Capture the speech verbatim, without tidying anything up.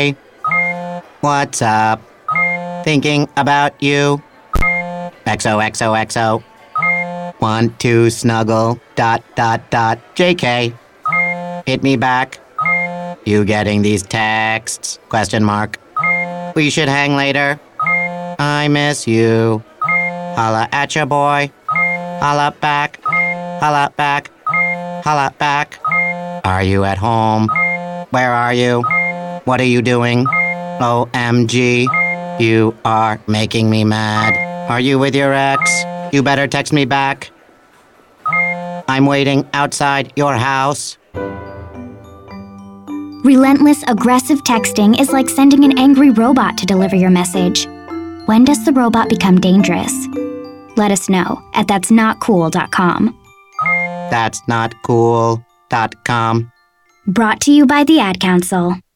Hey, what's up? Thinking about you. X O X O X O. Want to snuggle. Dot dot dot. J K. Hit me back. You getting these texts? Question mark. We should hang later. I miss you. Holla at ya, boy. Holla back. Holla back. Holla back. Are you at home? Where are you? What are you doing? O M G. You are making me mad. Are you with your ex? You better text me back. I'm waiting outside your house. Relentless, aggressive texting is like sending an angry robot to deliver your message. When does the robot become dangerous? Let us know at that's not cool dot com. That's not cool dot com. Brought to you by the Ad Council.